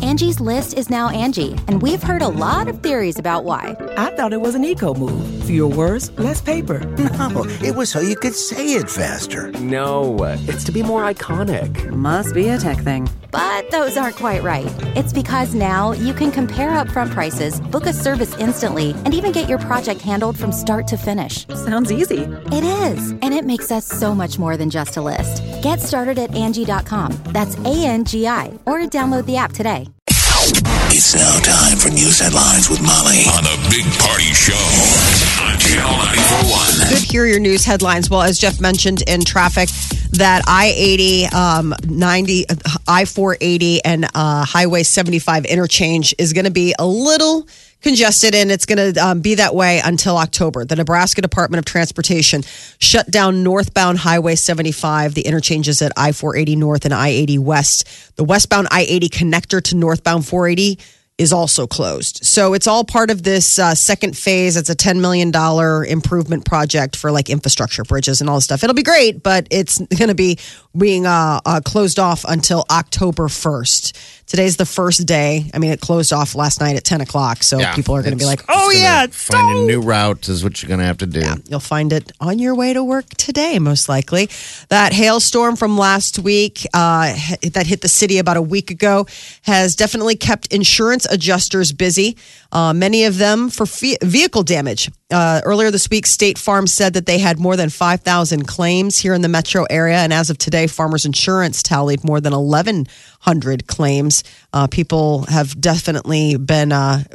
Angie's List is now Angie, and we've heard a lot of theories about why. I thought it was an eco move. Fewer words, less paper. No, it was so you could say it faster. No, it's to be more iconic. Must be a tech thing. But those aren't quite right. It's because now you can compare upfront prices, book a service instantly, and even get your project handled from start to finish. Sounds easy. It is, and it makes us so much more than just a list. Get started at Angie.com. That's ANGI, or download the app today. It's now time for news headlines with Molly on the Big Party Show on Channel 94.1. Good, here are your news headlines. Well, as Jeff mentioned in traffic, that I-80, I-480, and Highway 75 interchange is going to be a little congested, and it's going to be that way until October. The Nebraska Department of Transportation shut down northbound Highway 75, the interchanges at I-480 North and I-80 West. The westbound I-80 connector to northbound 480 is also closed. So it's all part of this second phase. It's a $10 million improvement project for like infrastructure, bridges, and all this stuff. It'll be great, but it's going to be being closed off until October 1st. Today's the first day. I mean, it closed off last night at 10 o'clock. So people are going to be like, oh, yeah, find a new route is what you're going to have to do. Yeah, you'll find it on your way to work today, most likely. That hailstorm from last week that hit the city about a week ago has definitely kept insurance adjusters busy, many of them for vehicle damage. Earlier this week, State Farm said that they had more than 5,000 claims here in the metro area. And as of today, Farmers Insurance tallied more than 1,100 claims. People have definitely been,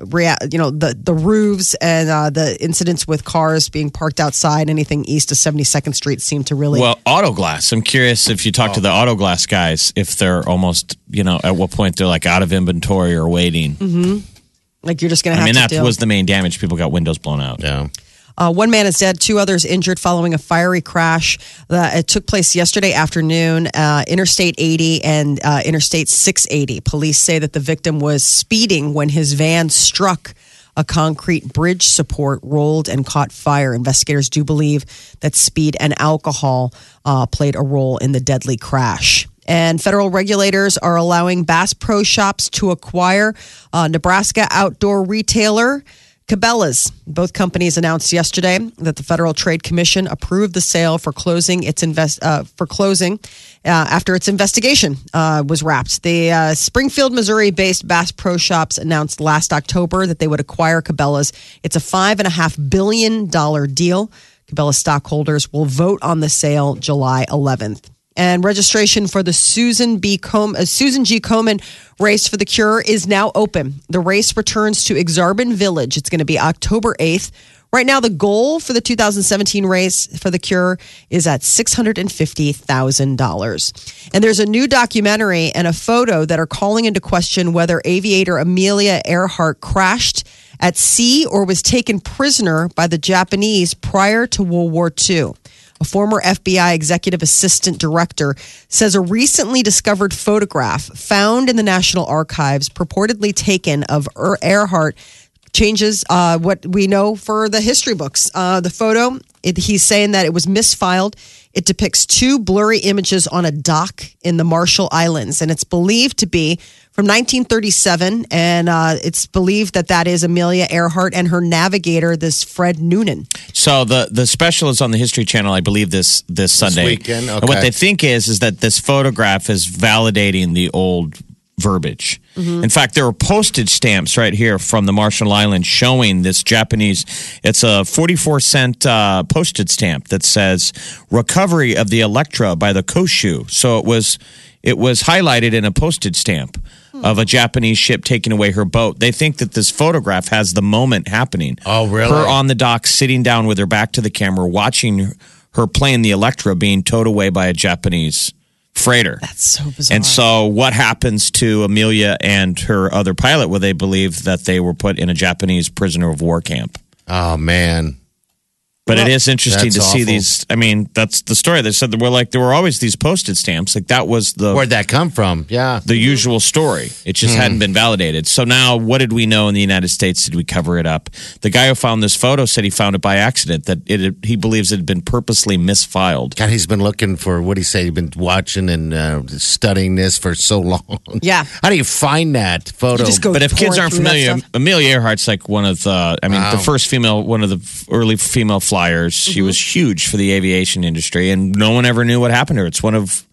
the roofs and the incidents with cars being parked outside, anything east of 72nd Street seemed to really... Well, auto glass. I'm curious if you talk to the auto glass guys, if they're almost, at what point they're like out of inventory or waiting. Mm-hmm. Like you're just going to have to that was the main damage. People got windows blown out. Yeah. One man is dead, 2 others injured following a fiery crash. It took place yesterday afternoon, Interstate 80 and Interstate 680. Police say that the victim was speeding when his van struck a concrete bridge support, rolled and caught fire. Investigators do believe that speed and alcohol played a role in the deadly crash. And federal regulators are allowing Bass Pro Shops to acquire Nebraska outdoor retailer Cabela's. Both companies announced yesterday that the Federal Trade Commission approved the sale for closing after its investigation was wrapped. The Springfield, Missouri-based Bass Pro Shops announced last October that they would acquire Cabela's. It's a $5.5 billion deal. Cabela's stockholders will vote on the sale July 11th. And registration for the Susan G. Komen Race for the Cure is now open. The race returns to Exarban Village. It's going to be October 8th. Right now, the goal for the 2017 Race for the Cure is at $650,000. And there's a new documentary and a photo that are calling into question whether aviator Amelia Earhart crashed at sea or was taken prisoner by the Japanese prior to World War II. A former FBI executive assistant director says a recently discovered photograph found in the National Archives, purportedly taken of Earhart, changes what we know for the history books. The photo, he's saying that it was misfiled. It depicts 2 blurry images on a dock in the Marshall Islands, and it's believed to be from 1937, and it's believed that is Amelia Earhart and her navigator, this Fred Noonan. So the special is on the History Channel, I believe, this Sunday. This weekend, okay. And what they think is that this photograph is validating the old verbiage. Mm-hmm. In fact, there are postage stamps right here from the Marshall Islands showing this Japanese. It's a 44-cent postage stamp that says "Recovery of the Electra by the Koshu." So it was highlighted in a postage stamp of a Japanese ship taking away her boat. They think that this photograph has the moment happening. Oh, really? Her on the dock, sitting down with her back to the camera, watching her plane, the Electra, being towed away by a Japanese freighter. That's so bizarre. And so what happens to Amelia and her other pilot? Well, they believe that they were put in a Japanese prisoner of war camp. Oh, man. But it is interesting to That's see awful. these. I mean, that's the story. They said there were always these postage stamps. Like that was Where'd that come from? Yeah. the usual story. It just hadn't been validated. So now, what did we know in the United States? Did we cover it up? The guy who found this photo said he found it by accident. That he believes it had been purposely misfiled. God, he's been looking for, what do you say? He's been watching and studying this for so long. Yeah. How do you find that photo? You just go But if kids pouring aren't through that familiar, stuff. Amelia Earhart's like one of the, the first female, one of the early female flyers. She was huge for the aviation industry, and no one ever knew what happened to her. It's one of,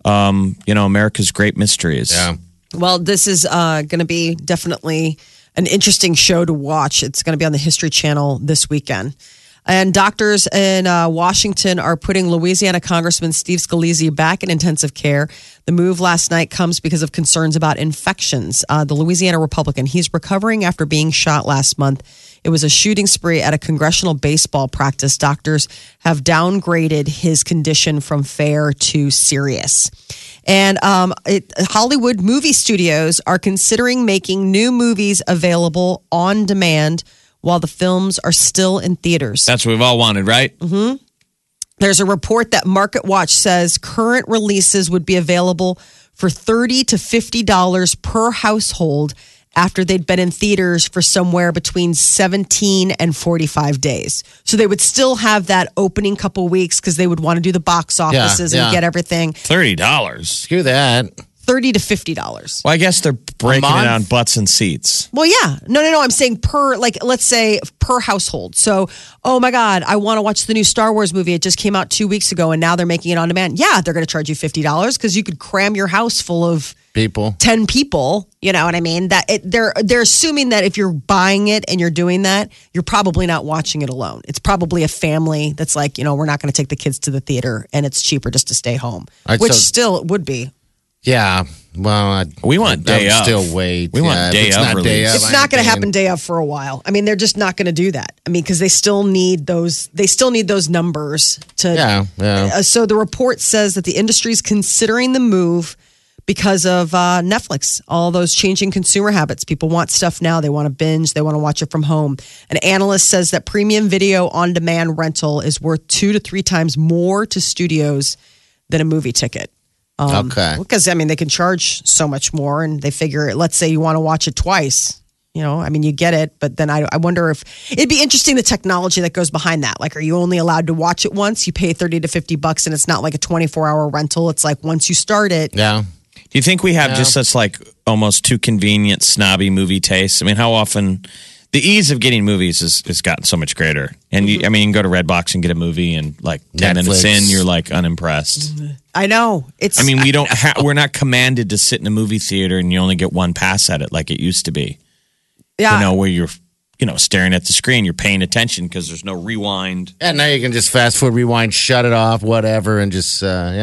America's great mysteries. Yeah. Well, this is going to be definitely an interesting show to watch. It's going to be on the History Channel this weekend. And doctors in Washington are putting Louisiana Congressman Steve Scalise back in intensive care. The move last night comes because of concerns about infections. The Louisiana Republican, he's recovering after being shot last month. It was a shooting spree at a congressional baseball practice. Doctors have downgraded his condition from fair to serious. And Hollywood movie studios are considering making new movies available on demand while the films are still in theaters. That's what we've all wanted, right? There's a report that MarketWatch says current releases would be available for $30 to $50 per household after they'd been in theaters for somewhere between 17 and 45 days. So they would still have that opening couple weeks because they would want to do the box offices and get everything. $30. Screw that. $30 to $50. Well, I guess they're breaking it month? on butts and seats. Well, yeah. No. I'm saying let's say per household. So, oh my God, I want to watch the new Star Wars movie. It just came out 2 weeks ago and now they're making it on demand. Yeah, they're going to charge you $50 because you could cram your house full of People. 10 people. You know what I mean? They're assuming that if you're buying it and you're doing that, you're probably not watching it alone. It's probably a family that's like, we're not going to take the kids to the theater and it's cheaper just to stay home, Right, which so- still would be. Yeah. Well, We want day I of. would still wait. We want Yeah, if day it's of not day release. of, It's not going to I'm happen day of for a while. I mean, they're just not going to do that. I mean, because they still need those. They still need those numbers to. Yeah. So the report says that the industry is considering the move because of Netflix. All those changing consumer habits. People want stuff now. They want to binge. They want to watch it from home. An analyst says that premium video on demand rental is worth 2 to 3 times more to studios than a movie ticket. Okay. Because, they can charge so much more and they figure, let's say you want to watch it twice. You get it. But then I wonder if it'd be interesting the technology that goes behind that. Like, are you only allowed to watch it once? You pay $30 to $50 and it's not like a 24-hour rental. It's like once you start it. Yeah. Do you think we have just such almost too convenient, snobby movie tastes? I mean, how often the ease of getting movies has gotten so much greater. And you can go to Redbox and get a movie and 10 minutes in, you're unimpressed. I know. We're not commanded to sit in a movie theater and you only get one pass at it like it used to be. Yeah. Where you're, staring at the screen, you're paying attention because there's no rewind. Yeah, now you can just fast forward, rewind, shut it off, whatever, and just,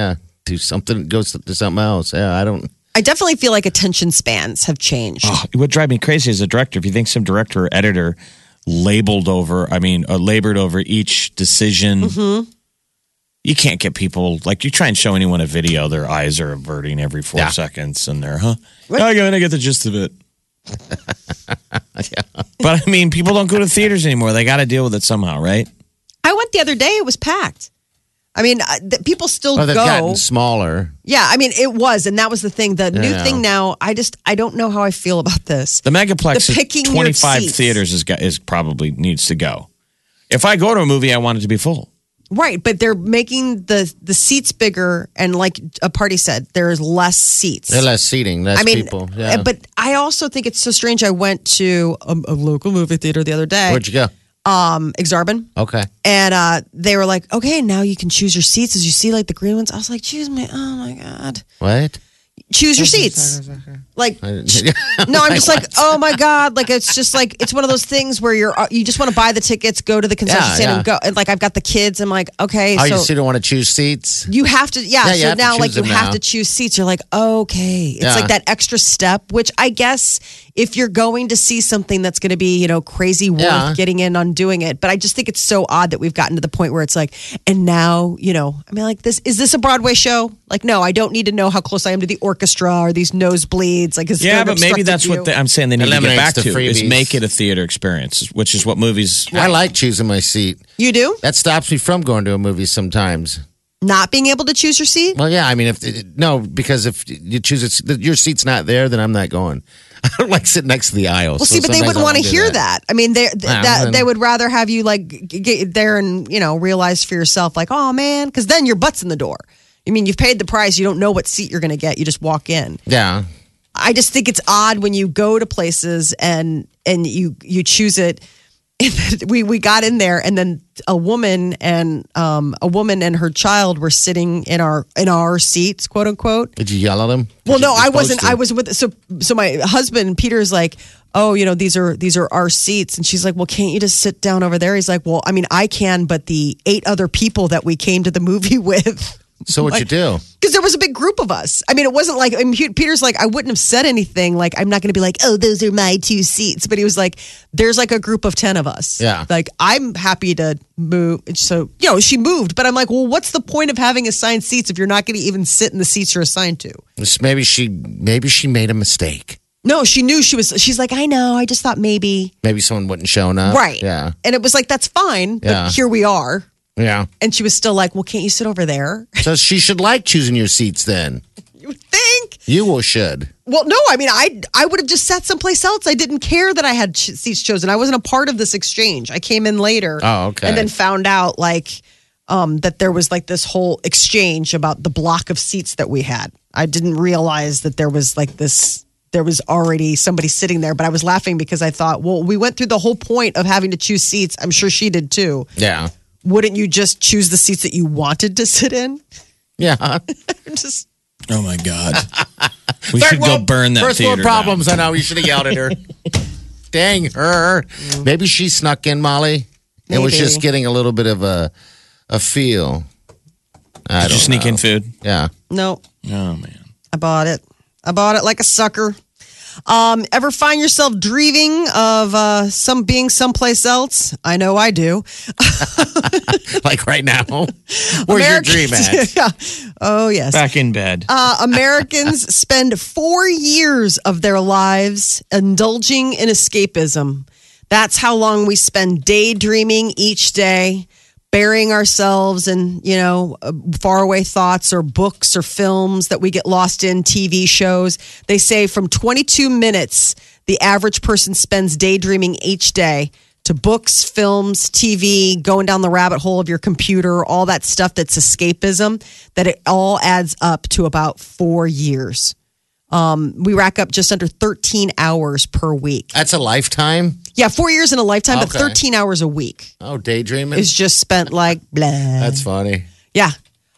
do something, go to something else. Yeah, I definitely feel like attention spans have changed. Oh, it would drive me crazy as a director. If you think some director or editor labored over each decision, you can't get people, you try and show anyone a video, their eyes are averting every 4 seconds and they're, Oh, I get the gist of it. But people don't go to theaters anymore. They got to deal with it somehow, right? I went the other day. It was packed. People still they've go. gotten smaller. Yeah, it was, and that was the thing. The new thing now, I don't know how I feel about this. The Megaplex, The picking your 25 seats. theaters is probably needs to go. If I go to a movie, I want it to be full. Right, but they're making the seats bigger, and like a party said, there's less seats. There's less seating, less people. Yeah. But I also think it's so strange. I went to a local movie theater the other day. Where'd you go? Exarban. Okay. And they were like, okay, now you can choose your seats as you see the green ones. I was like, choose me. Oh my God. What? Choose your seats. Like, no, I'm just like, oh my God. It's just it's one of those things where you just want to buy the tickets, go to the concession stand and go. And I've got the kids. I'm like, okay. Oh, so you still don't want to choose seats? you have to, you so have to now choose you them have now. to choose seats. You're like, okay. It's Yeah. like that extra step, which I guess if you're going to see something that's going to be, crazy worth getting in on doing it. But I just think it's so odd that we've gotten to the point where it's like, and now, is this a Broadway show? Like, no, I don't need to know how close I am to the orchestra or these nosebleeds. Like, but maybe that's what I'm saying they need to get back to is freebies. make it a theater experience, which is what movies. I like choosing my seat. You do? That stops me from going to a movie sometimes. Not being able to choose your seat? Well, yeah. I mean, because if you choose your seat's not there, then I'm not going. I don't like sitting next to the aisle. Well, see, but they wouldn't want to hear that. I mean, they would rather have you get there and realize for yourself, like, oh man, because then your butt's in the door. I mean, you've paid the price. You don't know what seat you're going to get. You just walk in. Yeah. I just think it's odd when you go to places and you choose it. We got in there, and then a woman and her child were sitting in our seats, quote unquote. Did you yell at them? Well, no, I wasn't. I was with so my husband Peter's like, oh, these are our seats, and she's like, well, can't you just sit down over there? He's like, well, I mean, I can, but the 8 other people that we came to the movie with. So what'd you do? Because there was a big group of us. I mean, it wasn't like Peter's like, I wouldn't have said anything. Like, I'm not going to be like, oh, those are my 2 seats. But he was like, there's like a group of 10 of us. Yeah. Like, I'm happy to move. So, she moved. But I'm like, well, what's the point of having assigned seats if you're not going to even sit in the seats you're assigned to? Maybe she made a mistake. No, she knew she's like, I know. I just thought maybe someone wouldn't shown up. Right. Yeah. And it was like, that's fine. Yeah. But here we are. Yeah. And she was still like, well, can't you sit over there? So she should like choosing your seats then. You would think. You should. Well, no, I mean, I would have just sat someplace else. I didn't care that I had seats chosen. I wasn't a part of this exchange. I came in later. Oh, okay. And then found out that there was like this whole exchange about the block of seats that we had. I didn't realize that there was there was already somebody sitting there, but I was laughing because I thought, well, we went through the whole point of having to choose seats. I'm sure she did too. Yeah. Wouldn't you just choose the seats that you wanted to sit in? Yeah. Just. Oh my God. We should go burn that first theater world problems. down. I know. You should have yelled at her. Dang her. Maybe she snuck in, Molly. It was just getting a little bit of a feel. Did you sneak in food? Yeah. No. Oh man. I bought it like a sucker. Ever find yourself dreaming of being someplace else? I know I do. Like right now. Where's your dream at? Yeah. Oh, yes. Back in bed. Americans spend 4 years of their lives indulging in escapism. That's how long we spend daydreaming each day, burying ourselves in, faraway thoughts or books or films that we get lost in, TV shows. They say from 22 minutes, the average person spends daydreaming each day to books, films, TV, going down the rabbit hole of your computer, all that stuff that's escapism, that it all adds up to about 4 years. We rack up just under 13 hours per week. That's a lifetime? Yeah, 4 years in a lifetime, but Okay. 13 hours a week. Oh, daydreaming? Is just spent like blah. That's funny. Yeah.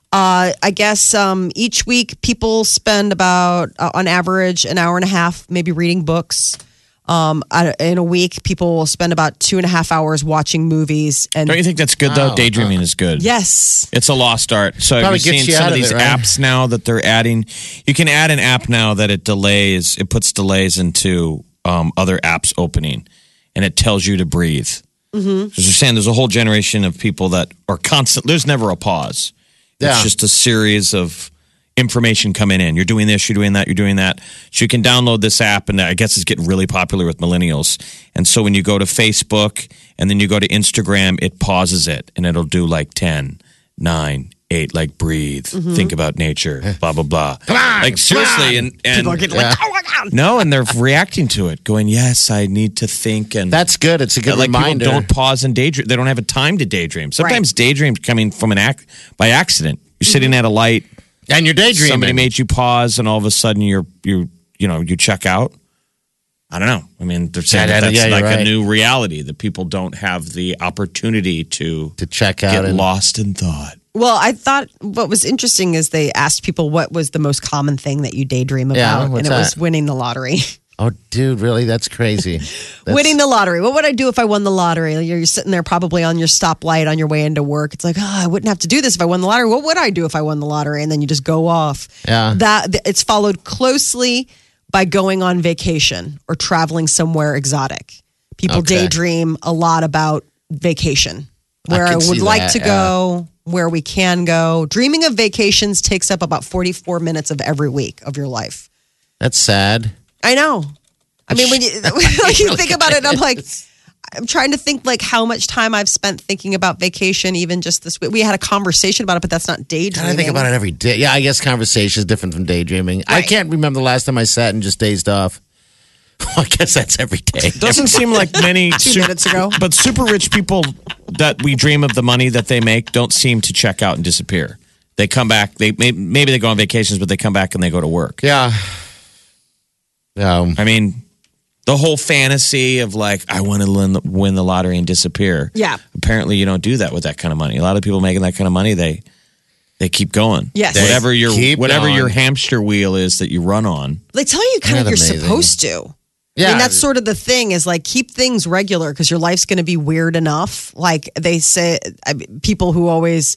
I guess each week people spend about, on average, an hour and a half maybe reading books. In a week, people will spend about 2.5 hours watching movies. And Don't you think that's good though? Daydreaming is good. yes, It's a lost art. So have Probably you seen gets you some out of of these it, right? apps now that they're adding? You can add an app now that it puts delays into other apps opening, and it tells you to breathe. Mm-hmm. Because you're saying there's a whole generation of people that are constant. There's never a pause. Yeah. It's just a series of information coming in. You're doing this, you're doing that, you're doing that. So you can download this app, and I guess it's getting really popular with millennials. And so when you go to Facebook and then you go to Instagram, it pauses it, and it'll do like 10, 9, 8, like breathe, think about nature, blah, blah, blah. Come on, like seriously. And people are getting like, oh my God. no, and they're reacting to it, going, yes, I need to think. And That's good. It's a good like reminder. people don't pause and daydream. They don't have a time to daydream. Sometimes daydreams coming from by accident. You're sitting at a light. And you're daydreaming. Somebody made you pause, and all of a sudden you check out. I don't know. I mean, they're saying that's you're like right. a new reality that people don't have the opportunity to check out get and lost in thought. Well, I thought what was interesting is they asked people what was the most common thing that you daydream about, Yeah, and what's it was that? winning the lottery. Oh, dude, really? That's crazy. Winning the lottery. What would I do if I won the lottery? You're sitting there probably on your stoplight on your way into work. It's like, I wouldn't have to do this if I won the lottery. What would I do if I won the lottery? And then you just go off. Yeah. It's followed closely by going on vacation or traveling somewhere exotic. People daydream a lot about vacation, where I would like to go, where we can go. Dreaming of vacations takes up about 44 minutes of every week of your life. That's sad. I know. I mean, when you think about it, I'm trying to think like how much time I've spent thinking about vacation, even just this week. We had a conversation about it, but that's not daydreaming. I think about it every day. Yeah, I guess conversation is different from daydreaming. Right. I can't remember the last time I sat and just dazed off. I guess that's every day. Doesn't seem like many 2 minutes ago. But super rich people that we dream of the money that they make don't seem to check out and disappear. They come back. Maybe they go on vacations, but they come back and they go to work. Yeah. I mean, the whole fantasy of like, I want to win the lottery and disappear. Yeah. Apparently, you don't do that with that kind of money. A lot of people making that kind of money, they keep going. Yes. Whatever your hamster wheel is that you run on. They tell you kind of you're supposed to. Yeah. I mean, that's sort of the thing is like keep things regular because your life's going to be weird enough. Like they say, people who always,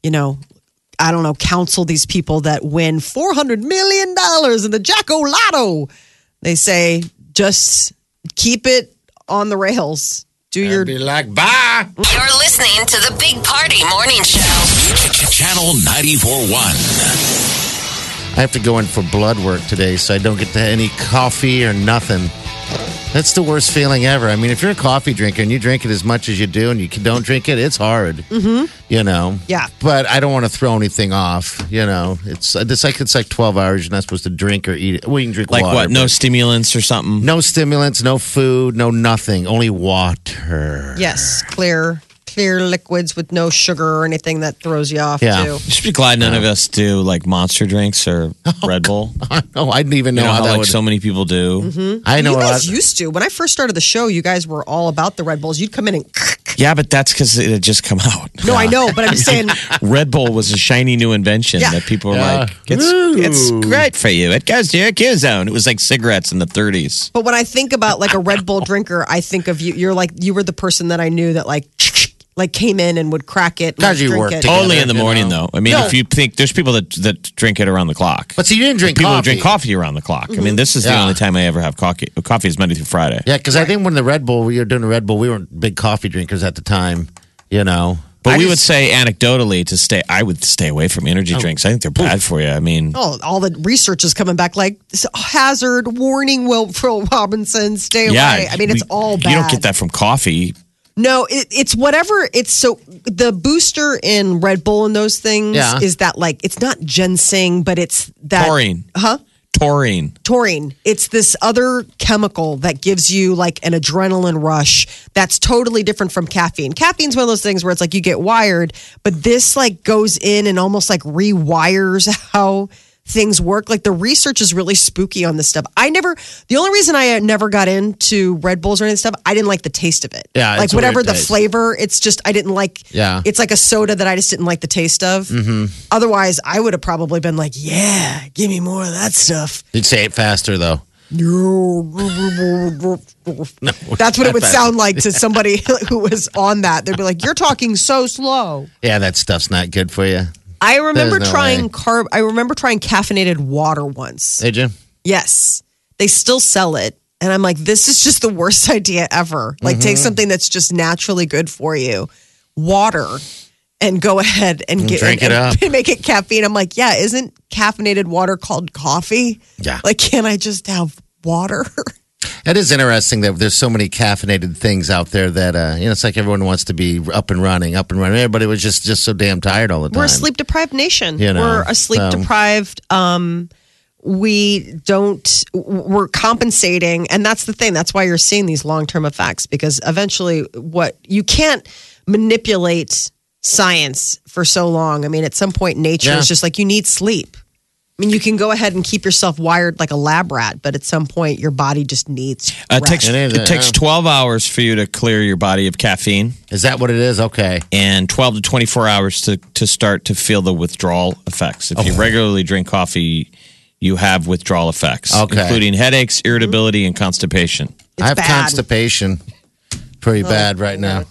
counsel these people that win $400 million in the Jacko Lotto. They say, just keep it on the rails. Be like, bye. You're listening to the Big Party Morning Show. Channel 94.1. I have to go in for blood work today, so I don't get to any coffee or nothing. That's the worst feeling ever. I mean, if you're a coffee drinker and you drink it as much as you do and you don't drink it, it's hard. Mm-hmm. Yeah. But I don't want to throw anything off. It's like 12 hours. You're not supposed to drink or eat it. Well, you can drink like water. Like what? No stimulants or something? No stimulants, no food, no nothing. Only water. Yes, clear liquids with no sugar or anything that throws you off, too. You should be glad none of us do like monster drinks or Red Bull. No, I didn't even know how that would... so many people do. Mm-hmm. I know you guys used to. When I first started the show, you guys were all about the Red Bulls. You'd come in and... Yeah, but that's because it had just come out. No, I know, but I'm just saying... Red Bull was a shiny new invention that people were like, it's great for you. It goes to your Q-zone. It was like cigarettes in the 30s. But when I think about like a Red Bull drinker, I think of you. You were the person that I knew that like came in and would crack it. Because you worked together. Only in the morning, though. I mean, if you think there's people that drink it around the clock. But see, you didn't drink people coffee. People drink coffee around the clock. I mean, this is the only time I ever have coffee. Coffee is Monday through Friday. Yeah, because I think when we were doing the Red Bull, we weren't big coffee drinkers at the time, But we would say anecdotally I would stay away from energy drinks. I think they're bad for you. I mean, all the research is coming back like hazard warning. Will Robinson, stay away. I mean, it's all bad. You don't get that from coffee. No, it's whatever. It's so the booster in Red Bull and those things is that like it's not ginseng, but it's that taurine. Taurine. It's this other chemical that gives you like an adrenaline rush that's totally different from caffeine. Caffeine's one of those things where it's like you get wired, but this like goes in and almost like rewires how things work. Like the research is really spooky on this stuff. The only reason I never got into Red Bulls or any of this stuff, I didn't like the taste of it. Yeah, like whatever the flavor, it's just, I didn't like, it's like a soda that I just didn't like the taste of. Mm-hmm. Otherwise, I would have probably been like, yeah, give me more of that stuff. You'd say it faster though. That's what it would sound like to somebody who was on that. They'd be like, you're talking so slow. Yeah, that stuff's not good for you. I remember trying caffeinated water once. Did you? Yes. They still sell it. And I'm like, this is just the worst idea ever. Like, take something that's just naturally good for you, water, and go ahead and drink it up. And make it caffeine. I'm like, yeah, isn't caffeinated water called coffee? Yeah. Like, can't I just have water? It is interesting that there's so many caffeinated things out there that it's like everyone wants to be up and running. Everybody was just so damn tired all the time. We're a sleep deprived nation. We're a sleep deprived. We're compensating, and that's the thing. That's why you're seeing these long term effects because eventually, you can't manipulate science for so long. I mean, at some point, nature is just like you need sleep. I mean, you can go ahead and keep yourself wired like a lab rat, but at some point, your body just needs rest. It takes 12 hours for you to clear your body of caffeine. Is that what it is? Okay. And 12 to 24 hours to start to feel the withdrawal effects. If you regularly drink coffee, you have withdrawal effects, including headaches, irritability, and constipation. I have constipation pretty bad right now.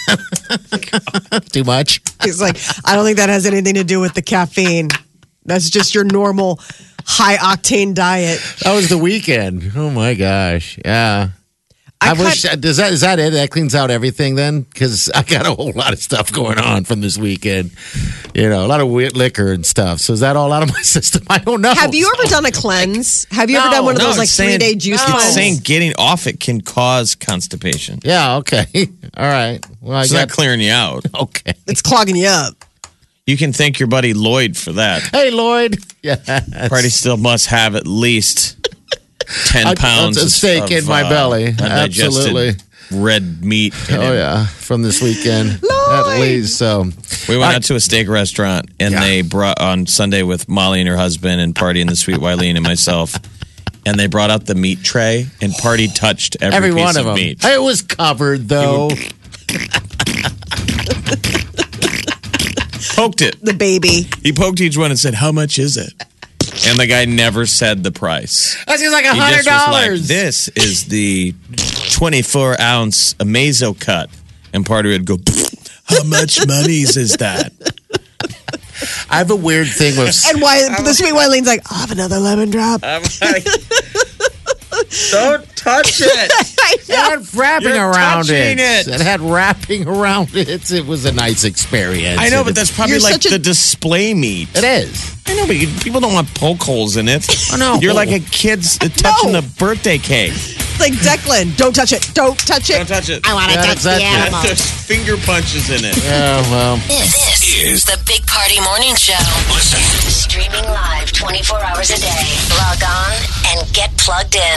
Too much? He's like, I don't think that has anything to do with the caffeine. That's just your normal high octane diet. That was the weekend. Oh my gosh. Yeah. I wish. Is that it? That cleans out everything then? Because I got a whole lot of stuff going on from this weekend. You know, a lot of weird liquor and stuff. So is that all out of my system? I don't know. Have you ever done a cleanse? Have you ever done one of those like 3-day juice cleanse? It's saying getting off it can cause constipation. Yeah. Okay. All right. Well, It's not clearing you out. Okay. It's clogging you up. You can thank your buddy Lloyd for that. Hey, Lloyd. Yeah. Party still must have at least 10 pounds of steak in my belly. Absolutely. Red meat. Oh, yeah. From this weekend. At least. So we went out to a steak restaurant and they brought on Sunday with Molly and her husband and Party and the sweet Wileen and myself. And they brought out the meat tray and Party touched every piece one of them. Meat. It was covered, though. Poked it. The baby. He poked each one and said, "How much is it?" And the guy never said the price. That's just like $100. He just was like, "This is the 24-ounce Amazo cut." And Party would go, "How much monies is that?" I have a weird thing with... And the sweet Wileen's like, I'll have another lemon drop. I'm like, don't touch it. It had wrapping around touching it. It had wrapping around it. It was a nice experience. I know, but that's probably You're like such a- the display meat. It is. I know, but people don't want poke holes in it. Oh, no. You're like a kid's touching a birthday cake. It's like Declan. Don't touch it. Don't touch it. Don't touch it. I want to touch the animal. There's finger punches in it. Yeah, well... This is the Big Party Morning Show. Listen. Streaming live 24 hours a day. Log on and get plugged in.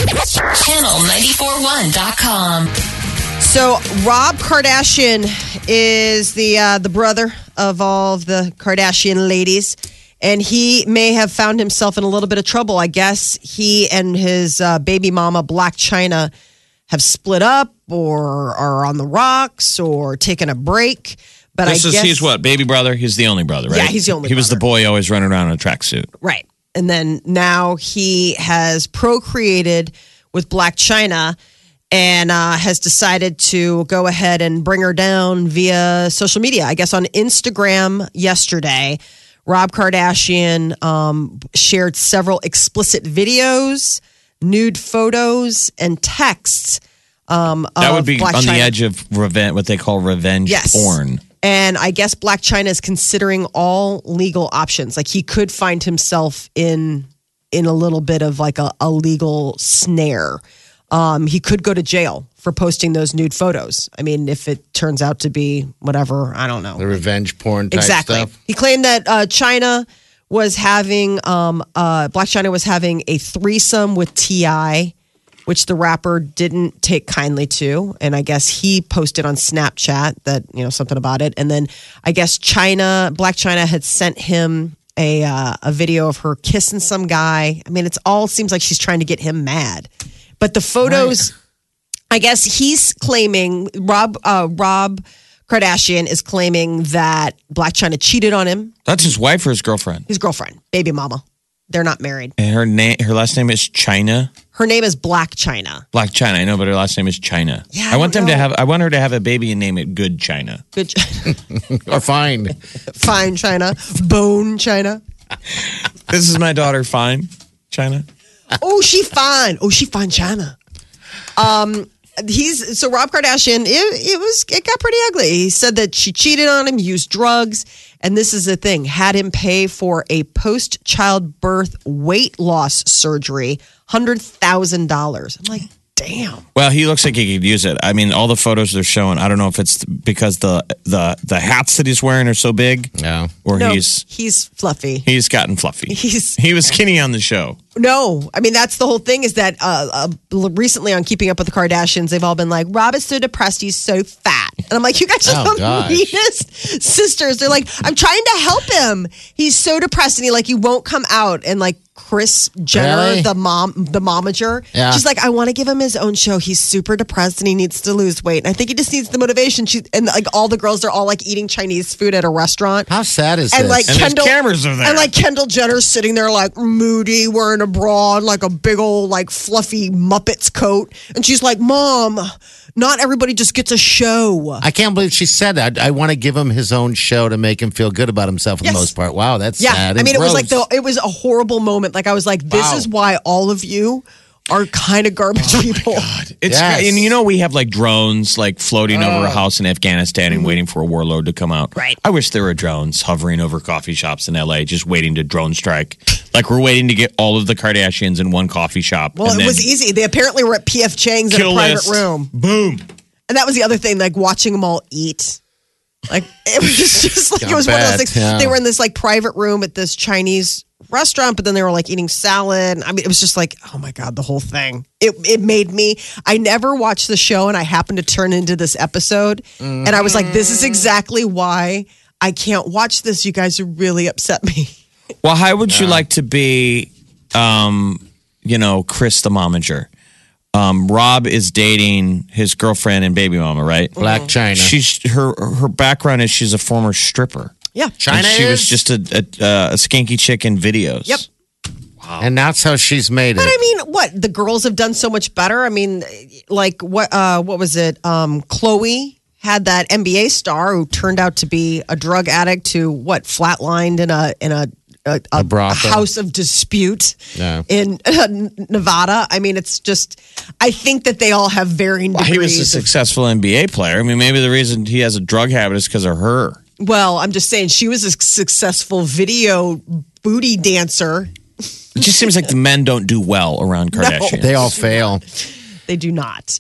Channel941.com. So Rob Kardashian is the brother of all of the Kardashian ladies, and he may have found himself in a little bit of trouble. I guess he and his baby mama, Blac Chyna, have split up or are on the rocks or taken a break. But He's what, baby brother? He's the only brother, right? Yeah, he's the only He was the brother. boy always running around in a tracksuit. Right. And then now he has procreated with Blac Chyna and has decided to go ahead and bring her down via social media. I guess on Instagram yesterday, Rob Kardashian shared several explicit videos, nude photos, and texts. That would be Blac on Chyna. the edge of revenge, what they call revenge porn. And I guess Blac Chyna is considering all legal options. Like he could find himself in a little bit of like a legal snare. He could go to jail for posting those nude photos. I mean, if it turns out to be whatever, I don't know. The revenge porn type stuff. He claimed that Chyna was having Blac Chyna was having a threesome with T.I., which the rapper didn't take kindly to. And I guess he posted on Snapchat that, something about it. And then I guess Blac Chyna had sent him a video of her kissing some guy. I mean, seems like she's trying to get him mad. But the photos, I guess he's claiming, Rob Kardashian is claiming that Blac Chyna cheated on him. That's his wife or his girlfriend? His girlfriend, baby mama. They're not married. And her last name is Chyna? Her name is Blac Chyna. Blac Chyna, I know, but her last name is Chyna. Yeah, I want her to have a baby and name it Good Chyna. Good Or fine. Fine China. Bone China. This is my daughter, Fine Chyna. Oh, she fine. Oh, she fine China. So Rob Kardashian, it got pretty ugly. He said that she cheated on him, used drugs, and this is the thing, had him pay for a post-childbirth weight loss surgery, $100,000. I'm like, damn. Well, he looks like he could use it. I mean, all the photos they're showing, I don't know if it's because the hats that he's wearing are so big. Yeah. Or No, he's fluffy. He's gotten fluffy. He was skinny on the show. No, I mean, that's the whole thing is that recently on Keeping Up with the Kardashians, they've all been like, Rob is so depressed, he's so fat. And I'm like, you guys are the meanest sisters. They're like, I'm trying to help him. He's so depressed and he won't come out. And like Kris Jenner, Really? the momager, she's like, I want to give him his own show. He's super depressed and he needs to lose weight. And I think he just needs the motivation. And like all the girls are all like eating Chinese food at a restaurant. How sad is And this? like And there's Kendall, cameras are there. and like Kendall Jenner's sitting there like moody, wearing a bra and like a big old like fluffy Muppets coat, and she's like, "Mom, Not everybody just gets a show. I can't believe she said that. I want to give him his own show to make him feel good about himself for the most part. Wow, that's sad. I mean, it was gross. like it was a horrible moment. Like I was like, this is why all of you are kind of garbage people. It's and you know we have like drones like floating over a house in Afghanistan and waiting for a warlord to come out. Right. I wish there were drones hovering over coffee shops in LA just waiting to drone strike. Like we're waiting to get all of the Kardashians in one coffee shop. Well, and it then was easy. They apparently were at PF Chang's in a kill private list. room. Boom. And that was the other thing, like watching them all eat. Like it was just like it was one of those things. Yeah. They were in this like private room at this Chinese restaurant, but then they were like eating salad. I mean, it was just like, oh my God, the whole thing. It made me. I never watched the show, and I happened to turn into this episode, and I was like, this is exactly why I can't watch this. You guys really upset me. Well, how would you like to be, Chris the momager? Rob is dating his girlfriend and baby mama, right? Black China. She's her background is she's a former stripper. Yeah, China And she was is? just a skanky chick in videos. Yep. And that's how she's made it. But I mean, what the girls have done so much better. I mean, like what was it? Chloe had that NBA star who turned out to be a drug addict who flatlined in a brothel. house of dispute in Nevada. I mean, it's just. I think that they all have varying degrees. He was a successful NBA player. I mean, maybe the reason he has a drug habit is because of her. Well, I'm just saying she was a successful video booty dancer. It just seems like the men don't do well around Kardashian. They all fail. They do not.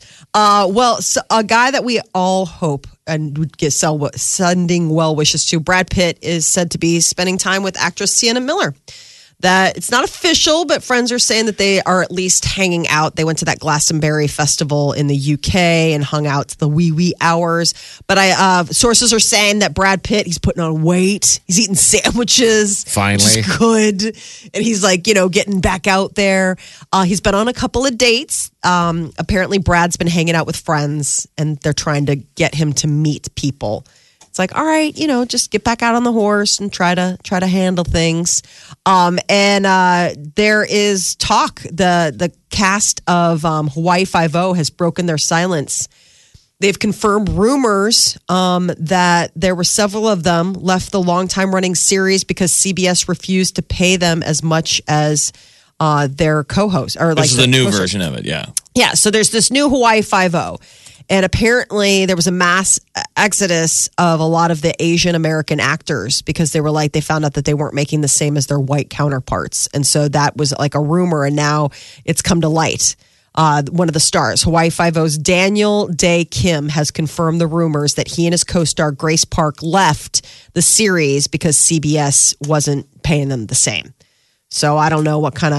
So a guy that we all hope and would get sending well wishes to, Brad Pitt, is said to be spending time with actress Sienna Miller. That it's not official, but friends are saying that they are at least hanging out. They went to that Glastonbury festival in the UK and hung out to the wee hours. But sources are saying that Brad Pitt, he's putting on weight. He's eating sandwiches. Finally. Which is good. And he's like, getting back out there. He's been on a couple of dates. Apparently, Brad's been hanging out with friends and they're trying to get him to meet people. It's like, all right, just get back out on the horse and try to handle things. And there is talk. The cast of Hawaii Five-0 has broken their silence. They've confirmed rumors that there were several of them left the long-time running series because CBS refused to pay them as much as their co-host. Or This is the new version of it, yeah. Yeah, so there's this new Hawaii Five-0. And apparently there was a mass exodus of a lot of the Asian American actors because they found out that they weren't making the same as their white counterparts. And so that was like a rumor, and now it's come to light. One of the stars, Hawaii Five-0's Daniel Day Kim, has confirmed the rumors that he and his co-star Grace Park left the series because CBS wasn't paying them the same. So I don't know what kind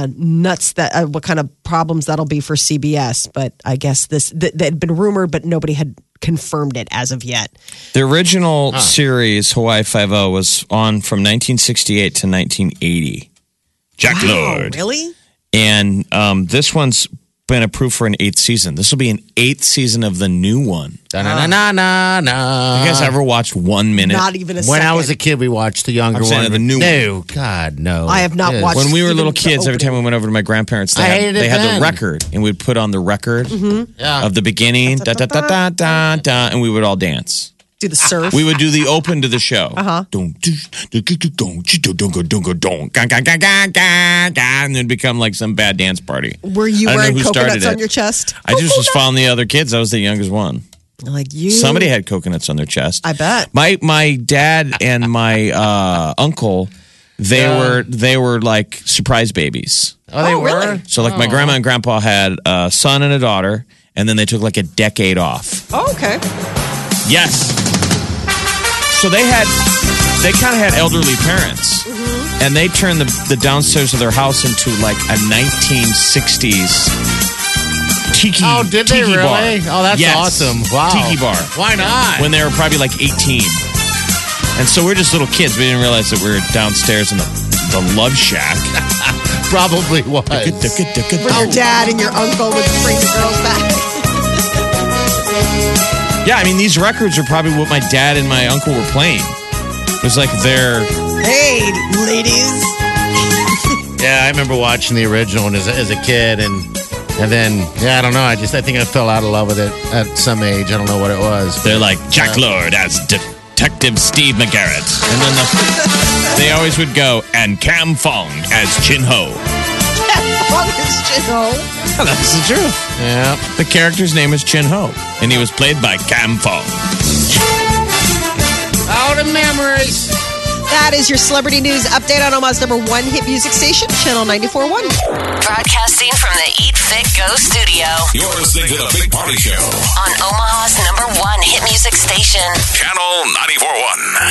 of what kind of problems that'll be for CBS, but I guess that had been rumored, but nobody had confirmed it as of yet. The original series, Hawaii Five-0, was on from 1968 to 1980. Jack Lord. Really? And this one's been approved for an 8th season. This will be an 8th season of the new one. Da-na-na-na-na-na. You guys ever watched 1 minute? Not even a second. When I was a kid, we watched the younger I'm saying one. the new No, God, no. I have not Yes. watched- When we were Even little the kids, every time we went over to my grandparents, I hated they it had then. the record, and we'd put on the record Yeah. of the beginning, da da da da da da, and we would all dance. Do the surf. We would do the open to the show. And it'd become like some bad dance party. Were you I don't know wearing who started coconuts on it. your chest? I just was following the other kids. I was the youngest one. Like you. Somebody had coconuts on their chest. I bet. My dad and my uncle, they were like surprise babies. Oh, they Oh, were? really? So like my grandma and grandpa had a son and a daughter, and then they took like a decade off. Oh, okay. Yes. So they kind of had elderly parents, and they turned the downstairs of their house into like a 1960s tiki. Oh, did they tiki really? Bar. Oh, that's Yes. awesome. Wow. Tiki bar. Why not? When they were probably like 18. And so we're just little kids. We didn't realize that we were downstairs in the Love Shack. Probably was. Where your dad and your uncle would bring the girls back. Yeah, I mean, these records are probably what my dad and my uncle were playing. It was like their... Hey, ladies. Yeah, I remember watching the original one as a kid, and And then, I don't know. I think I fell out of love with it at some age. I don't know what it was. They're like Jack Lord as Detective Steve McGarrett. And then they always would go, and Cam Fong as Chin Ho. Fong is Chin Ho. Oh, that's the truth. Yeah. The character's name is Chin Ho, and he was played by Cam Fong. All the memories. That is your celebrity news update on Omaha's #1 hit music station, Channel 94.1. Broadcasting from the Eat Fit Go studio. You're listening to the Big Party Show On Omaha's #1 hit music station. Channel 94.1.